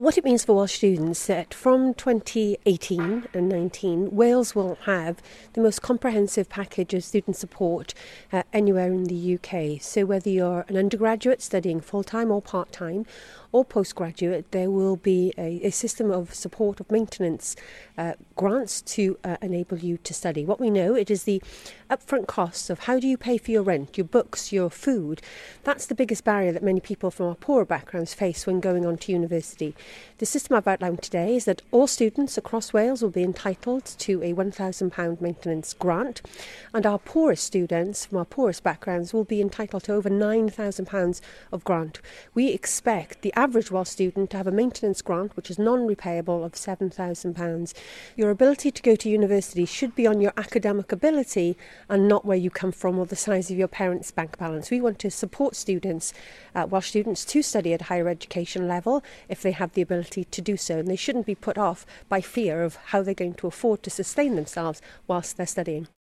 What it means for Welsh students that from 2018 and 19, Wales will have the most comprehensive package of student support anywhere in the UK. So whether you're an undergraduate studying full-time or part-time or postgraduate, there will be a system of support of maintenance grants to enable you to study. What we know, it is the upfront costs of how do you pay for your rent, your books, your food. That's the biggest barrier that many people from our poorer backgrounds face when going on to university. The system I've outlined today is that all students across Wales will be entitled to a £1,000 maintenance grant, and our poorest students from our poorest backgrounds will be entitled to over £9,000 of grant. We expect the average Welsh student to have a maintenance grant which is non-repayable of £7,000. Your ability to go to university should be on your academic ability and not where you come from or the size of your parents' bank balance. We want to support students, Welsh students, to study at higher education level if they have the ability to do so, and they shouldn't be put off by fear of how they're going to afford to sustain themselves whilst they're studying.